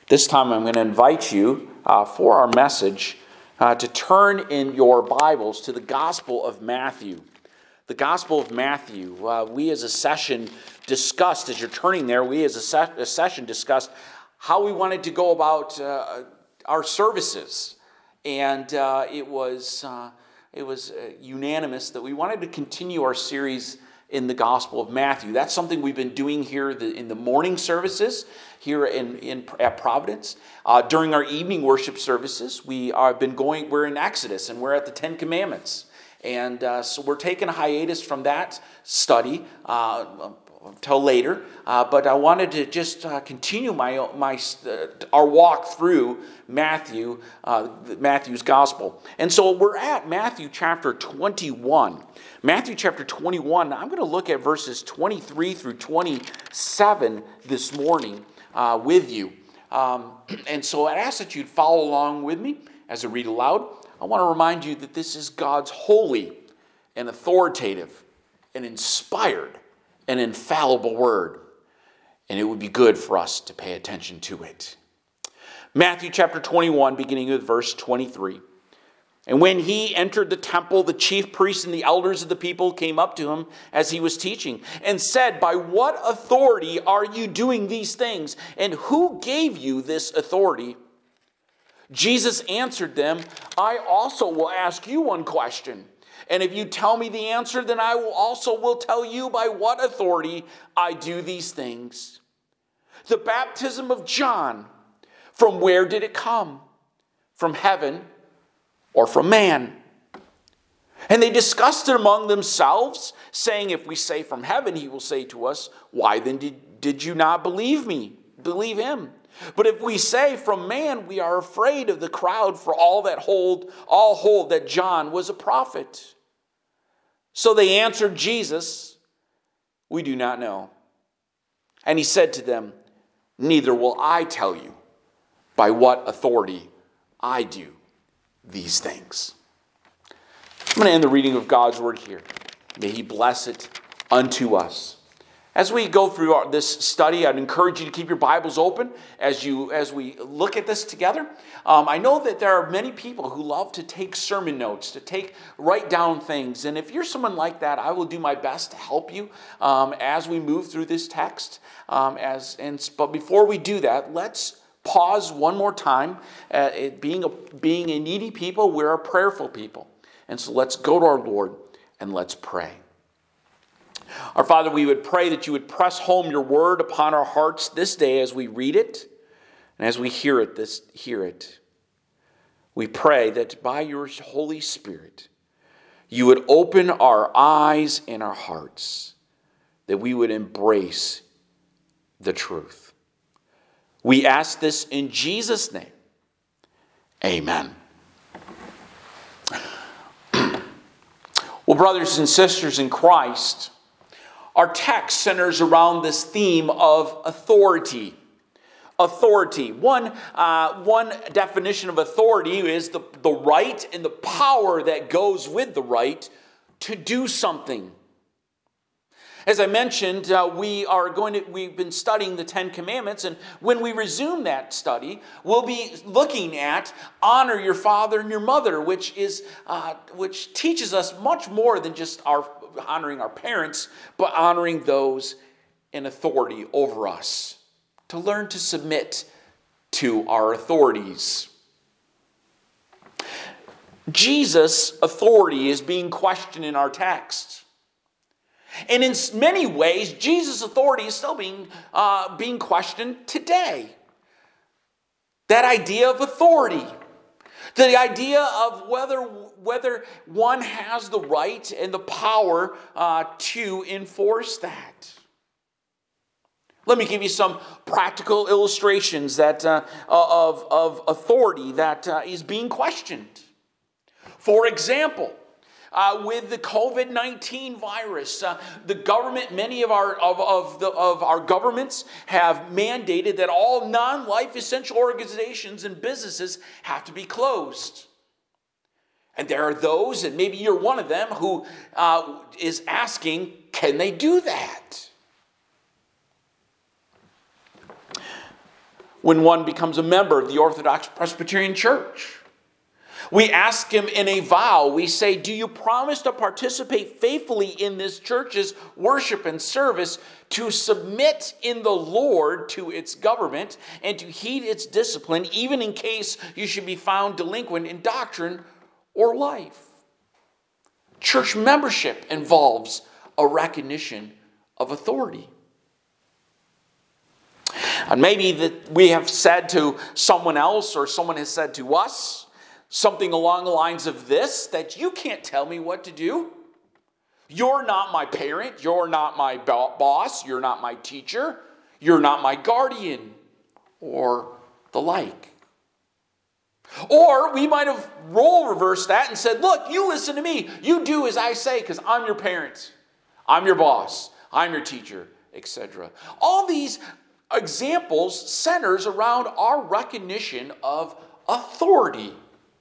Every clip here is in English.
This time I'm going to invite you for our message to turn in your Bibles to the Gospel of Matthew. The Gospel of Matthew. We as a session discussed, as you're turning there, we as a session discussed how we wanted to go about our services. And it was unanimous that we wanted to continue our series in the Gospel of Matthew. That's something we've been doing here in the morning services here at Providence. During our evening worship services, we're in Exodus and we're at the Ten Commandments. And so we're taking a hiatus from that study until later. But I wanted to just continue our walk through Matthew's Gospel. And so we're at Matthew chapter 21. Matthew chapter 21, I'm going to look at verses 23 through 27 this morning with you. And so I ask that you'd follow along with me as I read aloud. I want to remind you that this is God's holy and authoritative and inspired and infallible word. And it would be good for us to pay attention to it. Matthew chapter 21, beginning with verse 23. And when he entered the temple, the chief priests and the elders of the people came up to him as he was teaching and said, "By what authority are you doing these things? And who gave you this authority?" Jesus answered them, "I also will ask you one question. And if you tell me the answer, then I will tell you by what authority I do these things. The baptism of John, from where did it come? From heaven or from man?" And they discussed it among themselves, saying, "If we say from heaven, he will say to us, 'Why then did you not believe him? But if we say from man, we are afraid of the crowd, for all hold that John was a prophet." So they answered Jesus, "We do not know." And he said to them, "Neither will I tell you by what authority I do these things." I'm going to end the reading of God's word here. May he bless it unto us. As we go through this study, I'd encourage you to keep your Bibles open as we look at this together. I know that there are many people who love to take sermon notes, write down things. And if you're someone like that, I will do my best to help you as we move through this text. But before we do that, let's pause one more time. Being a needy people, we're a prayerful people. And so let's go to our Lord and let's pray. Our Father, we would pray that you would press home your word upon our hearts this day as we read it and as we hear it. We pray that by your Holy Spirit, you would open our eyes and our hearts, that we would embrace the truth. We ask this in Jesus' name. Amen. Well, brothers and sisters in Christ, our text centers around this theme of authority. Authority. One definition of authority is the right and the power that goes with the right to do something. As I mentioned, we've been studying the Ten Commandments, and when we resume that study, we'll be looking at honor your father and your mother, which teaches us much more than just honoring our parents, but honoring those in authority over us, to learn to submit to our authorities. Jesus' authority is being questioned in our text. And in many ways, Jesus' authority is still being questioned today. That idea of authority. The idea of whether one has the right and the power to enforce that. Let me give you some practical illustrations of authority that is being questioned. For example, with the COVID-19 virus, the government, many of our governments have mandated that all non-life essential organizations and businesses have to be closed. And there are those, and maybe you're one of them, who is asking, can they do that? when one becomes a member of the Orthodox Presbyterian Church. We ask him in a vow. We say, do you promise to participate faithfully in this church's worship and service, to submit in the Lord to its government, and to heed its discipline, even in case you should be found delinquent in doctrine or life? Church membership involves a recognition of authority. And maybe that we have said to someone else, or someone has said to us, something along the lines of this, that you can't tell me what to do. You're not my parent. You're not my boss. You're not my teacher. You're not my guardian, or the like. Or we might have role reversed that and said, look, you listen to me. You do as I say, because I'm your parent. I'm your boss. I'm your teacher, etc. All these examples centers around our recognition of authority.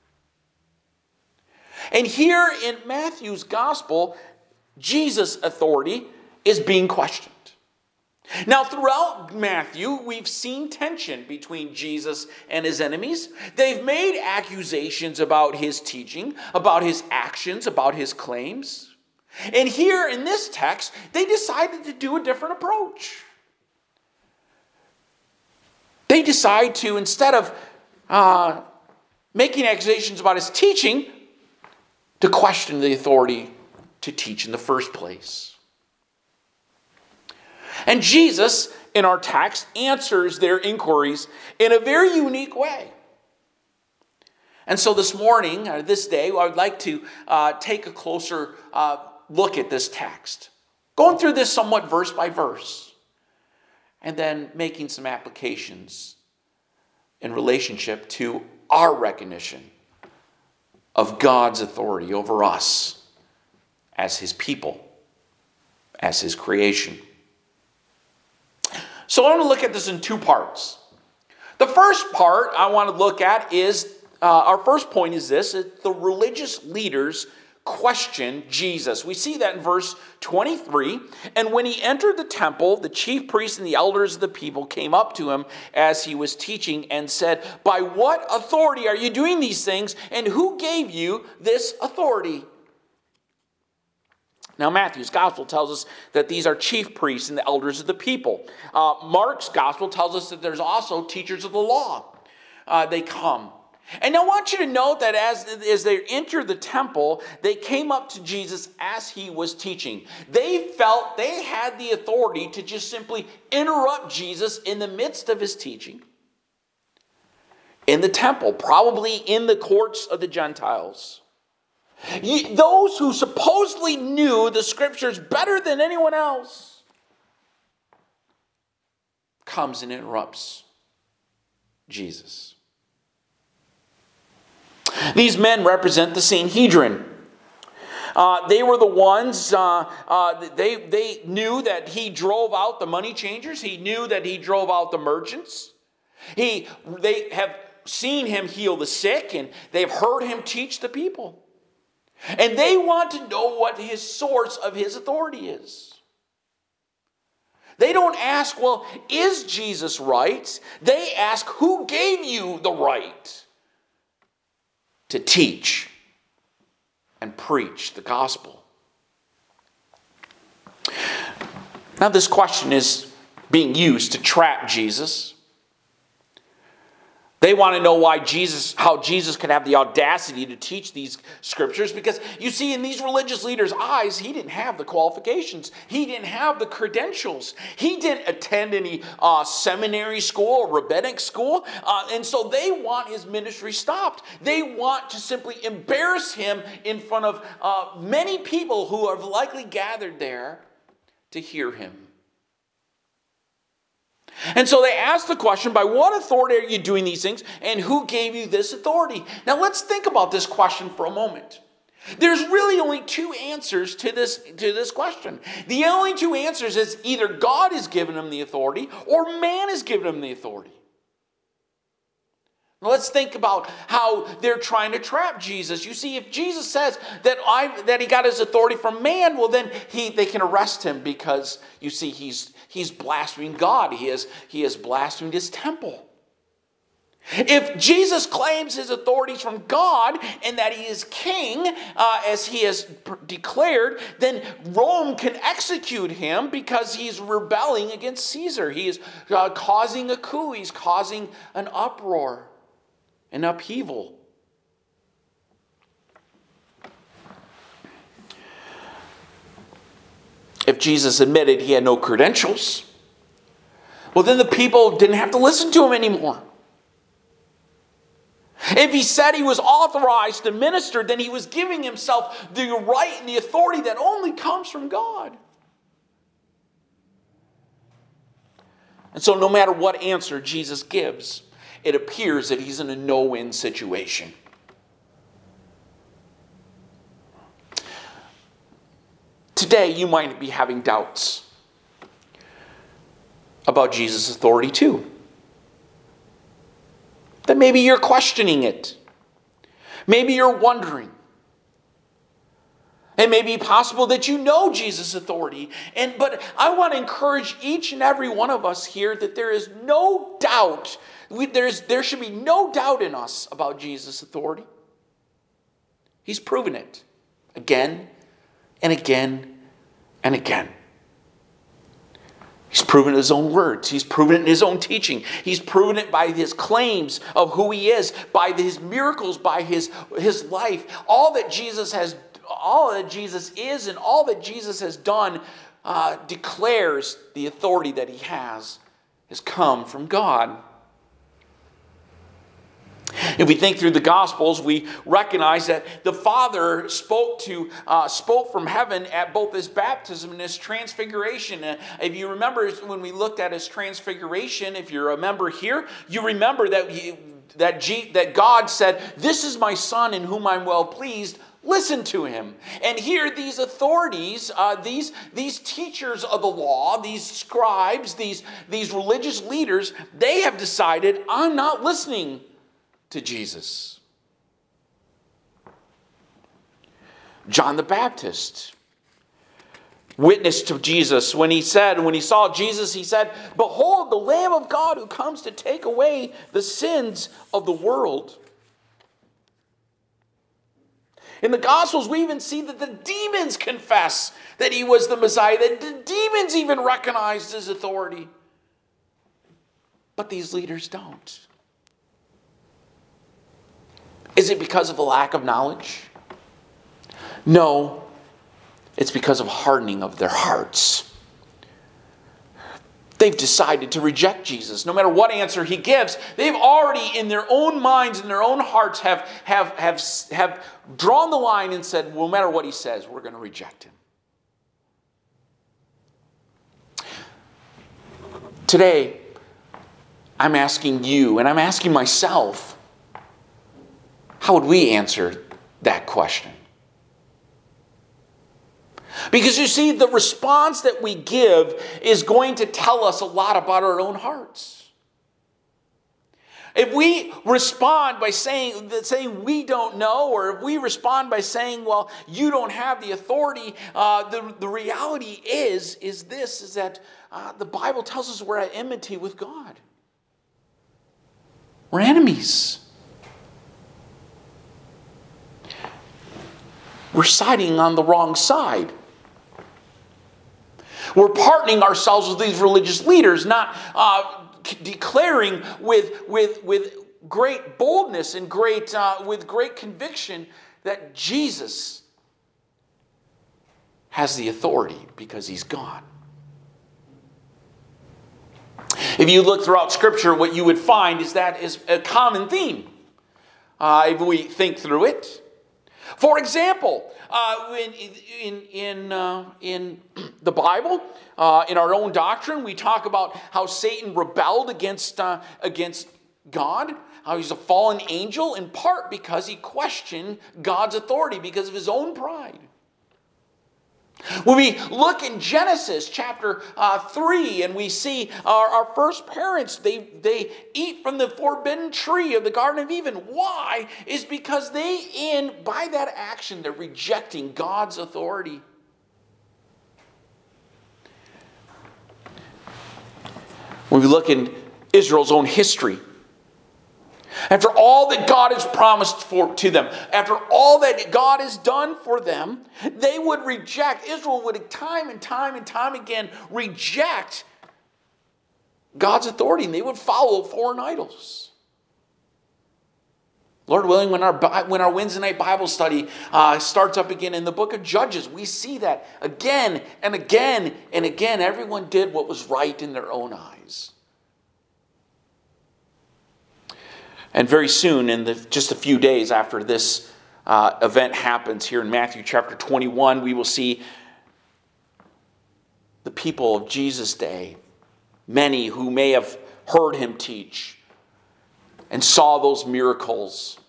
And here in Matthew's gospel, Jesus' authority is being questioned. Now, throughout Matthew, we've seen tension between Jesus and his enemies. They've made accusations about his teaching, about his actions, about his claims. And here in this text, they decided to do a different approach. They decide to, instead of making accusations about his teaching, to question the authority to teach in the first place. And Jesus, in our text, answers their inquiries in a very unique way. And so this morning, this day, I would like to take a closer look at this text. Going through this somewhat verse by verse. And then making some applications in relationship to our recognition of God's authority over us as his people, as his creation. So I want to look at this in two parts. The first part I want to look at is, our first point is this: the religious leaders question Jesus. We see that in verse 23. And when he entered the temple, the chief priests and the elders of the people came up to him as he was teaching and said, "By what authority are you doing these things? And who gave you this authority?" Now, Matthew's gospel tells us that these are chief priests and the elders of the people. Mark's gospel tells us that there's also teachers of the law. They come. And I want you to note that as they entered the temple, they came up to Jesus as he was teaching. They felt they had the authority to just simply interrupt Jesus in the midst of his teaching. In the temple, probably in the courts of the Gentiles. Those who supposedly knew the scriptures better than anyone else comes and interrupts Jesus. These men represent the Sanhedrin. They were the ones, they knew that he drove out the money changers. He knew that he drove out the merchants. They have seen him heal the sick, and they've heard him teach the people. And they want to know what his source of his authority is. They don't ask, well, is Jesus right? They ask, who gave you the right to teach and preach the gospel? Now, this question is being used to trap Jesus. They want to know how Jesus could have the audacity to teach these scriptures, because you see, in these religious leaders' eyes, he didn't have the qualifications. He didn't have the credentials. He didn't attend any seminary school or rabbinic school. And so they want his ministry stopped. They want to simply embarrass him in front of many people who have likely gathered there to hear him. And so they ask the question, by what authority are you doing these things, and who gave you this authority? Now let's think about this question for a moment. There's really only two answers to this question. The only two answers is either God has given him the authority or man has given him the authority. Now let's think about how they're trying to trap Jesus. You see, if Jesus says that he got his authority from man, well then they can arrest him, because you see he's blaspheming God. He has blasphemed his temple. If Jesus claims his authority from God and that he is king, as he has declared, then Rome can execute him because he's rebelling against Caesar. He is causing a coup. He's causing an uproar, an upheaval. If Jesus admitted he had no credentials, well, then the people didn't have to listen to him anymore. If he said he was authorized to minister, then he was giving himself the right and the authority that only comes from God. And so no matter what answer Jesus gives, it appears that he's in a no-win situation. Today, you might be having doubts about Jesus' authority too. That maybe you're questioning it. Maybe you're wondering. It may be possible that you know Jesus' authority. But I want to encourage each and every one of us here that there is no doubt. There should be no doubt in us about Jesus' authority. He's proven it again and again and again. He's proven it in his own words. He's proven it in his own teaching. He's proven it by his claims of who he is, by his miracles, by his life. All that Jesus is and all that Jesus has done declares the authority that he has come from God. If we think through the Gospels, we recognize that the Father spoke from heaven at both his baptism and his transfiguration. If you remember when we looked at his transfiguration, if you're a member here, you remember that God said, "This is my Son in whom I'm well pleased. Listen to him." And here, these authorities, these teachers of the law, these scribes, these religious leaders, they have decided, I'm not listening to Jesus. John the Baptist witnessed to Jesus when he saw Jesus, he said, "Behold, the Lamb of God who comes to take away the sins of the world." In the Gospels, we even see that the demons confess that he was the Messiah, that the demons even recognized his authority. But these leaders don't. Is it because of a lack of knowledge? No, it's because of hardening of their hearts. They've decided to reject Jesus. No matter what answer he gives, they've already in their own minds and their own hearts have drawn the line and said, well, no matter what he says, we're going to reject him. Today, I'm asking you, and I'm asking myself, how would we answer that question? Because you see, the response that we give is going to tell us a lot about our own hearts. If we respond by saying we don't know, or if we respond by saying, well, you don't have the authority, the reality is that the Bible tells us we're at enmity with God. We're enemies. We're siding on the wrong side. We're partnering ourselves with these religious leaders, not declaring with great boldness and with great conviction that Jesus has the authority because he's God. If you look throughout Scripture, what you would find is that is a common theme. If we think through it. For example, in the Bible, in our own doctrine, we talk about how Satan rebelled against God, how he's a fallen angel, in part because he questioned God's authority because of his own pride. When we look in Genesis chapter 3 and we see our first parents, they eat from the forbidden tree of the Garden of Eden. Why? Is because by that action, they're rejecting God's authority. When we look in Israel's own history, After all that God has promised to them, after all that God has done for them, they would reject, Israel would time and time again reject God's authority, and they would follow foreign idols. Lord willing, when our Wednesday night Bible study starts up again in the book of Judges, we see that again and again and again. Everyone did what was right in their own eyes. And very soon, in just a few days after this event happens here in Matthew chapter 21, we will see the people of Jesus' day, many who may have heard him teach and saw those miracles,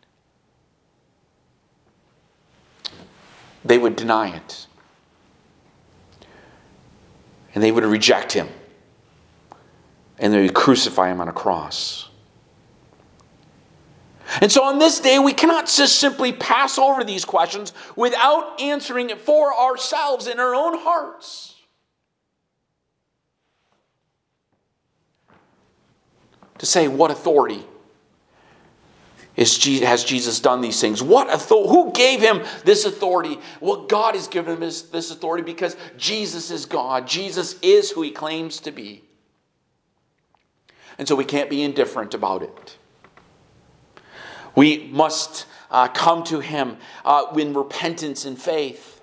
they would deny it. And they would reject him. And they would crucify him on a cross. And so on this day, we cannot just simply pass over these questions without answering it for ourselves in our own hearts. To say, what authority has Jesus done these things? Who gave him this authority? Well, God has given him this authority because Jesus is God. Jesus is who he claims to be. And so we can't be indifferent about it. We must come to him in repentance and faith.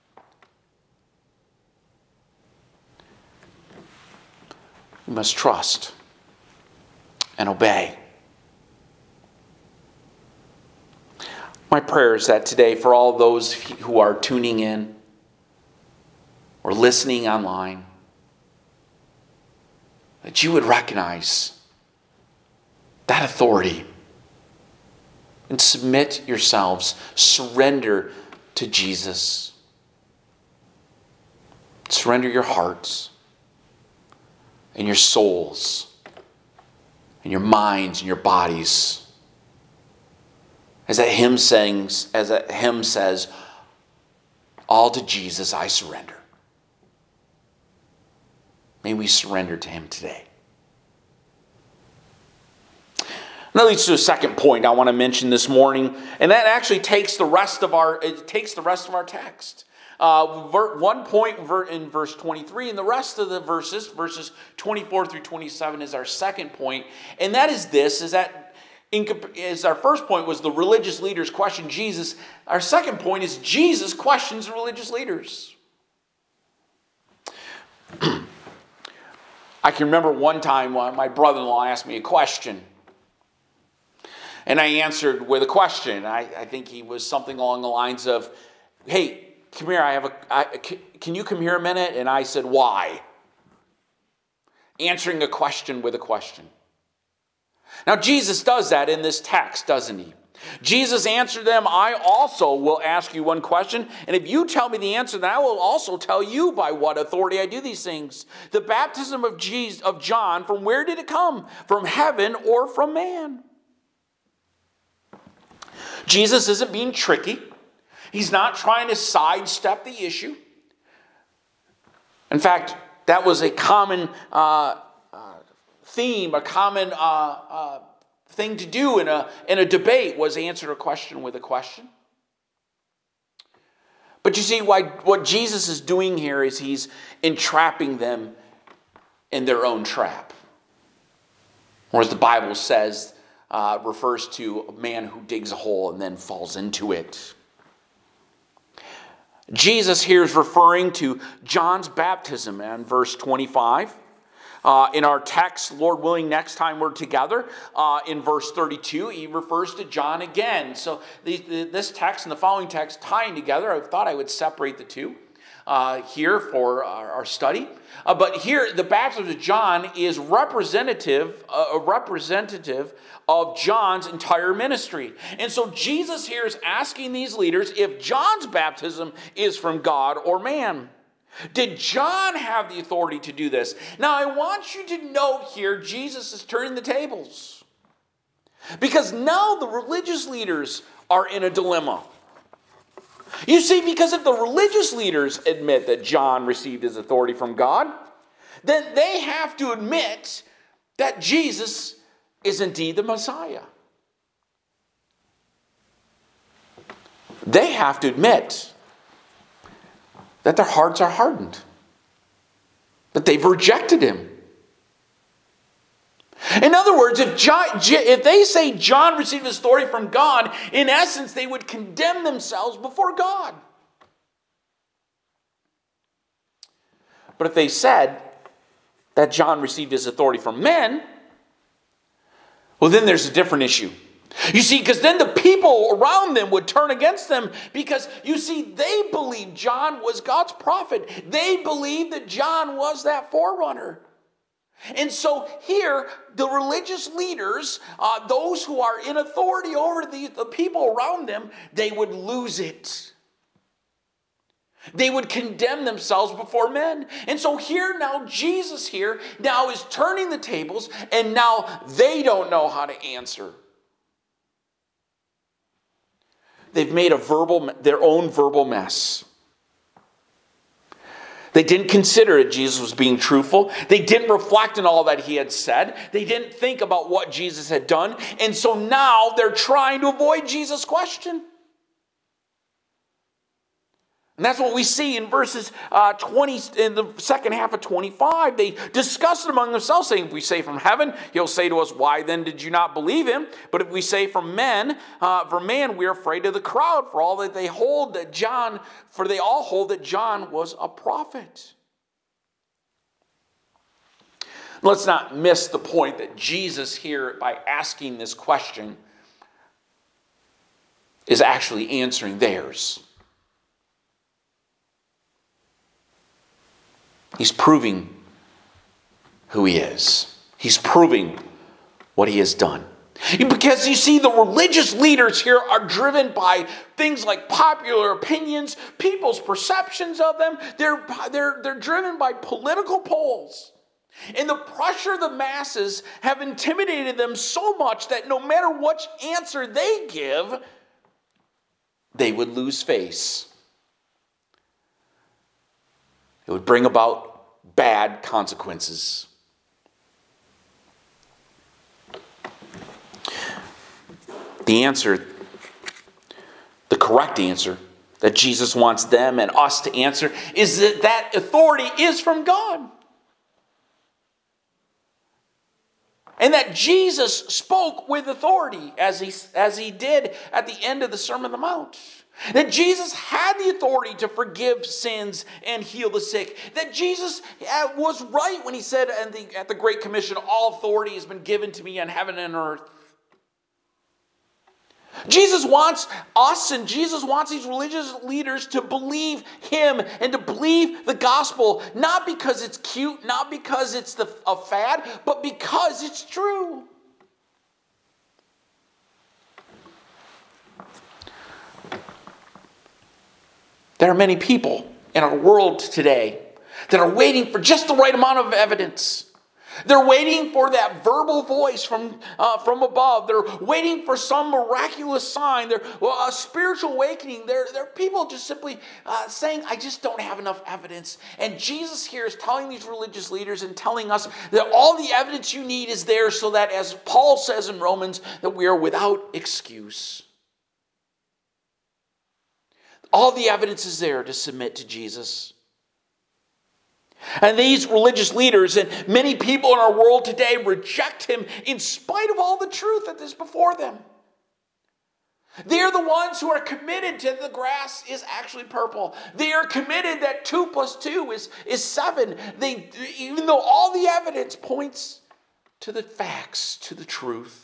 We must trust and obey. My prayer is that today, for all those who are tuning in or listening online, that you would recognize that authority and submit yourselves, surrender to Jesus. Surrender your hearts and your souls and your minds and your bodies. As that hymn says, all to Jesus I surrender. May we surrender to him today. And that leads to a second point I want to mention this morning, and that actually takes the rest of our text. One point in verse 23, and the rest of the verses 24 through 27, is our second point, and that is this: as our first point was the religious leaders question Jesus, our second point is Jesus questions the religious leaders. I can remember one time my brother-in-law asked me a question. And I answered with a question. I think he was something along the lines of, "Hey, come here, can you come here a minute?" And I said, "Why?" Answering a question with a question. Now, Jesus does that in this text, doesn't he? Jesus answered them, "I also will ask you one question, and if you tell me the answer, then I will also tell you by what authority I do these things. The baptism of John, from where did it come? From heaven or from man?" Jesus isn't being tricky. He's not trying to sidestep the issue. In fact, that was a common theme, a common thing to do in a debate, was answer a question with a question. But you see, what Jesus is doing here is he's entrapping them in their own trap. Or as the Bible says, refers to a man who digs a hole and then falls into it. Jesus here is referring to John's baptism in verse 25. In our text, Lord willing, next time we're together, in verse 32, he refers to John again. So this text and the following text tying together, I thought I would separate the two here for our study. But here, the baptism of John is a representative of John's entire ministry. And so Jesus here is asking these leaders if John's baptism is from God or man. Did John have the authority to do this? Now, I want you to note here, Jesus is turning the tables. Because now the religious leaders are in a dilemma. You see, because if the religious leaders admit that John received his authority from God, then they have to admit that Jesus is indeed the Messiah. they have to admit that their hearts are hardened, that they've rejected him. In other words, if they say John received his authority from God, in essence, they would condemn themselves before God. But if they said that John received his authority from men, well, then there's a different issue. You see, because then the people around them would turn against them because, you see, they believed John was God's prophet. They believed that John was that forerunner. And so here, the religious leaders, those who are in authority over the people around them, they would lose it. They would condemn themselves before men. And so here now, Jesus here now is turning the tables, and now they don't know how to answer. They've made their own verbal mess. They didn't consider that Jesus was being truthful. They didn't reflect on all that he had said. They didn't think about what Jesus had done. And so now they're trying to avoid Jesus' question. And that's what we see in verses 20, in the second half of 25. They discussed among themselves, saying, if we say from heaven, he'll say to us, why then did you not believe him? But if we say from man, we're afraid of the crowd, for all that they hold that John, for they all hold that John was a prophet. Let's not miss the point that Jesus here, by asking this question, is actually answering theirs. He's proving who he is. He's proving what he has done. Because you see, the religious leaders here are driven by things like popular opinions, people's perceptions of them. They're driven by political polls. And the pressure of the masses have intimidated them so much that no matter which answer they give, they would lose face. It would bring about bad consequences. The answer, the correct answer that Jesus wants them and us to answer is that authority is from God. And that Jesus spoke with authority as he did at the end of the Sermon on the Mount. That Jesus had the authority to forgive sins and heal the sick. That Jesus was right when he said at the Great Commission, all authority has been given to me on heaven and earth. Jesus wants us and Jesus wants these religious leaders to believe him and to believe the gospel, not because it's cute, not because it's a fad, but because it's true. There are many people in our world today that are waiting for just the right amount of evidence. They're waiting for that verbal voice from above. They're waiting for some miraculous sign. A spiritual awakening. They're people just simply saying, I just don't have enough evidence. And Jesus here is telling these religious leaders and telling us that all the evidence you need is there so that, as Paul says in Romans, that we are without excuse. All the evidence is there to submit to Jesus. And these religious leaders and many people in our world today reject him in spite of all the truth that is before them. They're the ones who are committed to the grass is actually purple. They are committed that 2 plus 2 is 7. Even though all the evidence points to the facts, to the truth.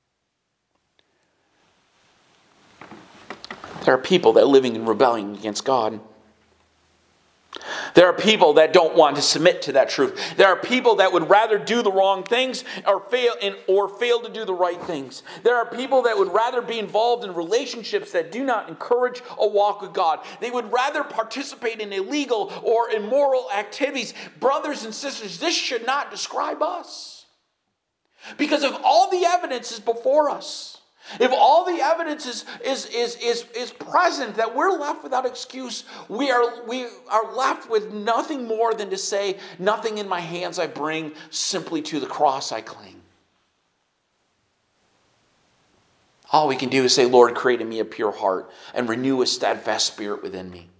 There are people that are living in rebellion against God. There are people that don't want to submit to that truth. There are people that would rather do the wrong things or fail to do the right things. There are people that would rather be involved in relationships that do not encourage a walk with God. They would rather participate in illegal or immoral activities. Brothers and sisters, this should not describe us. Because if all the evidence is before us, if all the evidence is present, that we're left without excuse, we are left with nothing more than to say, nothing in my hands I bring, simply to the cross I cling. All we can do is say, Lord, create in me a pure heart and renew a steadfast spirit within me.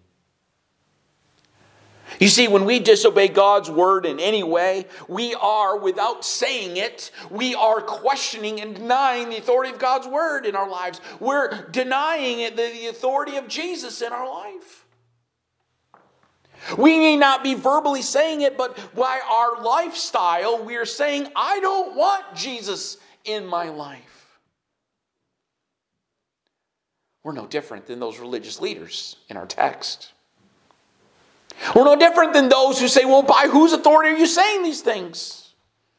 You see, when we disobey God's word in any way, we are, without saying it, we are questioning and denying the authority of God's word in our lives. We're denying the authority of Jesus in our life. We may not be verbally saying it, but by our lifestyle, we are saying, I don't want Jesus in my life. We're no different than those religious leaders in our text. We're no different than those who say, well, by whose authority are you saying these things?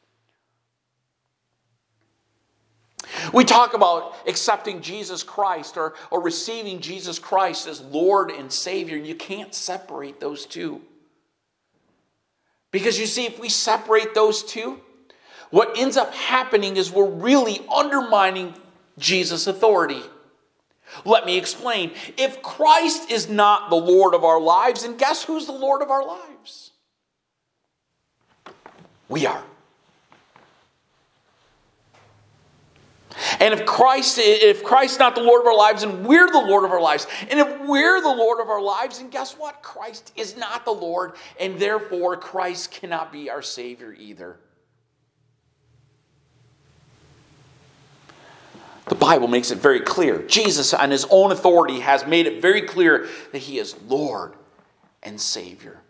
We talk about accepting Jesus Christ or receiving Jesus Christ as Lord and Savior, and you can't separate those two. Because you see, if we separate those two, what ends up happening is we're really undermining Jesus' authority. Let me explain. If Christ is not the Lord of our lives, then guess who's the Lord of our lives? We are. And if Christ's not the Lord of our lives, then we're the Lord of our lives. And if we're the Lord of our lives, then guess what? Christ is not the Lord, and therefore Christ cannot be our Savior either. The Bible makes it very clear. Jesus, on his own authority, has made it very clear that he is Lord and Savior.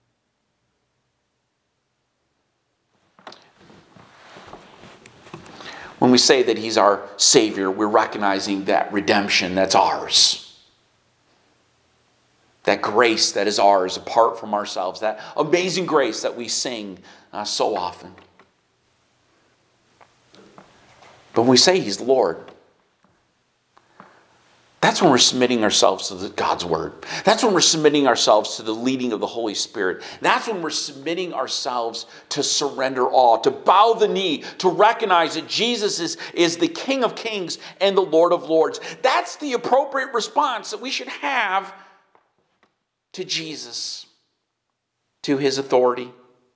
When we say that he's our Savior, we're recognizing that redemption that's ours. That grace that is ours apart from ourselves. That amazing grace that we sing so often. But when we say he's Lord, that's when we're submitting ourselves to God's word. That's when we're submitting ourselves to the leading of the Holy Spirit. That's when we're submitting ourselves to surrender all, to bow the knee, to recognize that Jesus is the King of Kings and the Lord of Lords. That's the appropriate response that we should have to Jesus, to his authority.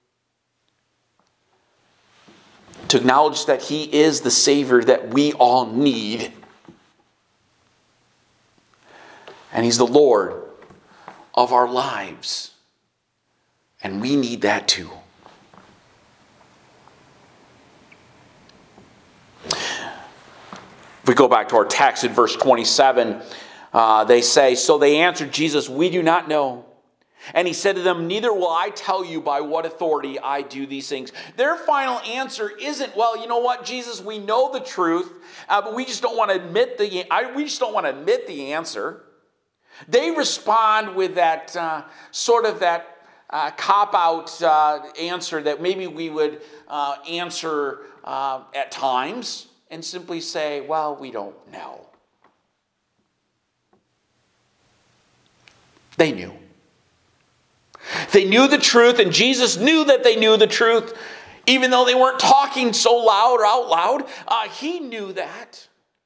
To acknowledge that he is the Savior that we all need. And he's the Lord of our lives. And we need that too. If we go back to our text in verse 27, they say, so they answered Jesus, we do not know. And he said to them, neither will I tell you by what authority I do these things. Their final answer isn't, well, you know what, Jesus, we know the truth, but we just don't want to admit the answer. They respond with that cop-out answer that maybe we would answer at times and simply say, well, we don't know. They knew. They knew the truth, and Jesus knew that they knew the truth, even though they weren't talking so loud or out loud. He knew that.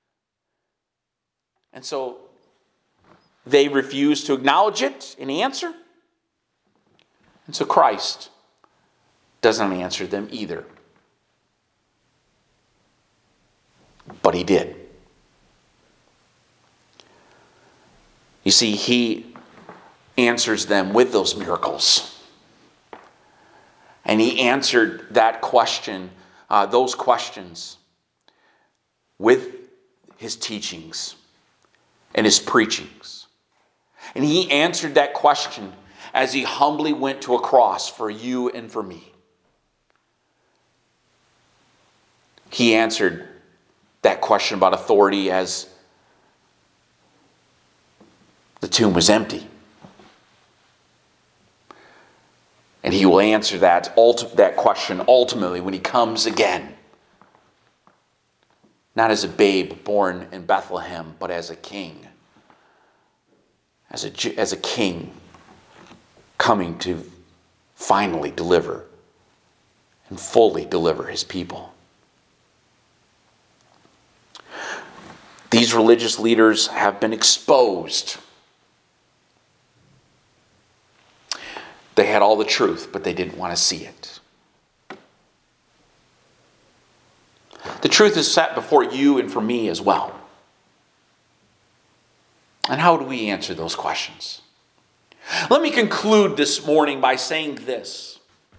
And so they refused to acknowledge it and answer. And so Christ doesn't answer them either. But he did. You see, he answers them with those miracles. And he answered that question, those questions, with his teachings and his preachings. And he answered that question as he humbly went to a cross for you and for me. He answered that question about authority as the tomb was empty. And he will answer that question ultimately when he comes again. Not as a babe born in Bethlehem, but as a king. As a king coming to finally deliver and fully deliver his people. These religious leaders have been exposed. They had all the truth, but they didn't want to see it. The truth is set before you and for me as well. And how do we answer those questions? Let me conclude this morning by saying this.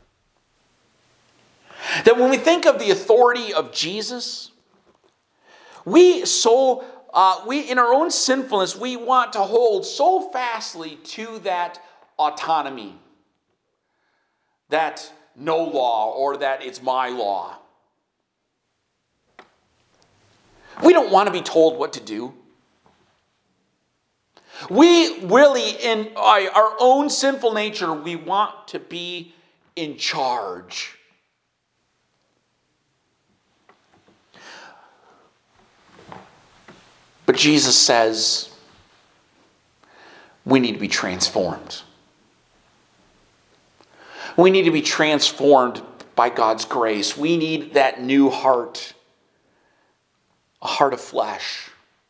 That when we think of the authority of Jesus, we in our own sinfulness, we want to hold so fastly to that autonomy. That no law, or that it's my law. We don't want to be told what to do. We really, in our own sinful nature, we want to be in charge. But Jesus says we need to be transformed. We need to be transformed by God's grace. We need that new heart, a heart of flesh.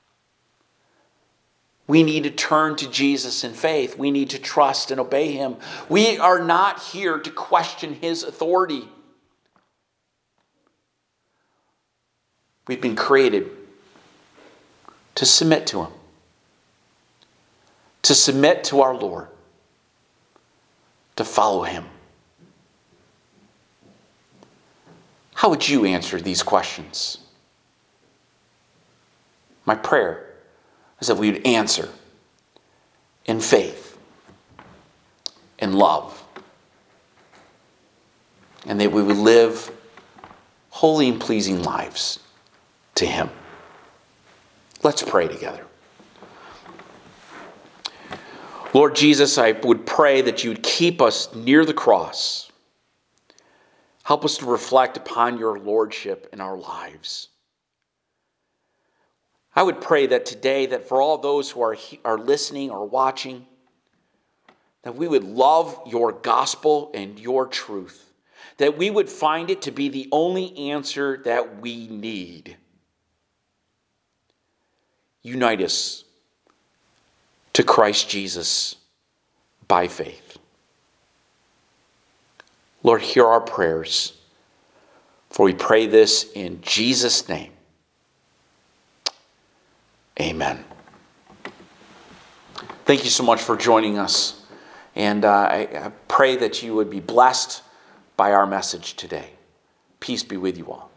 We need to turn to Jesus in faith. We need to trust and obey him. We are not here to question his authority. We've been created to submit to him, to submit to our Lord, to follow him. How would you answer these questions? My prayer is that we would answer in faith, in love, and that we would live holy and pleasing lives to him. Let's pray together. Lord Jesus, I would pray that you would keep us near the cross. Help us to reflect upon your lordship in our lives. I would pray that today, that for all those who are listening or watching, that we would love your gospel and your truth, that we would find it to be the only answer that we need. Unite us to Christ Jesus by faith. Lord, hear our prayers, for we pray this in Jesus' name. Amen. Thank you so much for joining us, and I pray that you would be blessed by our message today. Peace be with you all.